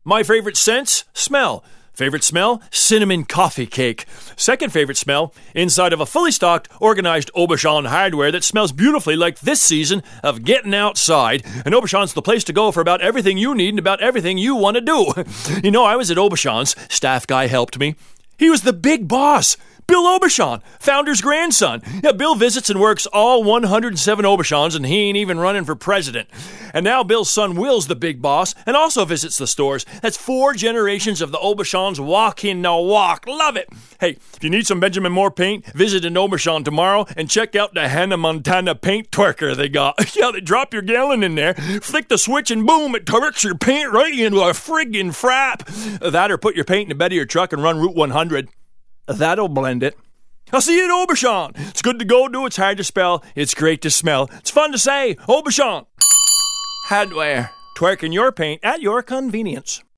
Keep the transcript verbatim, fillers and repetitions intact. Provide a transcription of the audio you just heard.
My favorite sense? Smell. Favorite smell? Cinnamon coffee cake. Second favorite smell? Inside of a fully stocked, organized Aubuchon hardware that smells beautifully like this season of getting outside. And Aubuchon's the place to go for about everything you need and about everything you want to do. You know, I was at Aubuchon's. Staff guy helped me. He was the big boss. Bill Aubuchon, founder's grandson. Yeah, Bill visits and works all one hundred seven Aubuchons, and he ain't even running for president. And now Bill's son Will's the big boss and also visits the stores. That's four generations of the Aubuchons walking the walk. Love it. Hey, if you need some Benjamin Moore paint, visit an Aubuchon tomorrow and check out the Hannah Montana paint twerker they got. Yeah, they drop your gallon in there, flick the switch, and boom, it twerks your paint right into a friggin' frap. That or put your paint in the bed of your truck and run Route one hundred. That'll blend it. I'll see you at Aubuchon. It's good to go do. It's hard to spell. It's great to smell. It's fun to say. Aubuchon. Hardware. Twerking your paint at your convenience.